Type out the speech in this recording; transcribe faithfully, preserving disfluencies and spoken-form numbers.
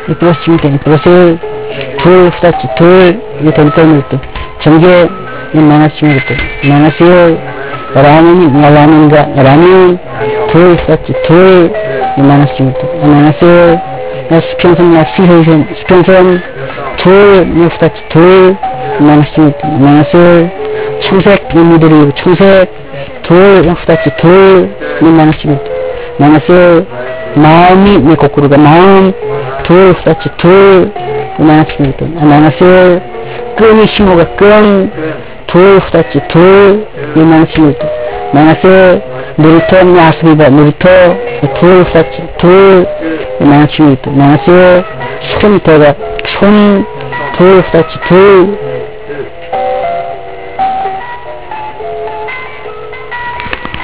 이 플러스 치면 돼. 이 플러스 둘, 후다치 둘, 이 델타는 또 전개, 이 마이너스 치면 돼. 마이너스 일, 라면이, 라면과, 라면, 둘, 후다치 둘, 이 마이너스 치면 돼. 이 마이너스 일, 수평선, 수평선, 수평선, 둘, 이 후다치 둘, 이 마이너스 치면 돼. 이 마이너스 일, 청색, 이 미들이, 청색, 둘, 이 후다치 둘, 이 마이너스 치면 돼. 마이너스 일, 마음이, 이 거꾸로가, 마음, 둘, 후다치 둘, 이 마이너스 치면 돼. 마이너스 일, 끈이 신호가 끈, 둘, 후다치 둘, 이 마이너스 치면 돼. 마이너스 일, 놀이터, 이 아스비바, 놀이터, 둘, 후다치 둘, 이 마이너스 치면 돼. 마이너스 일, 손, 대가, 손, 둘, 후다치 둘,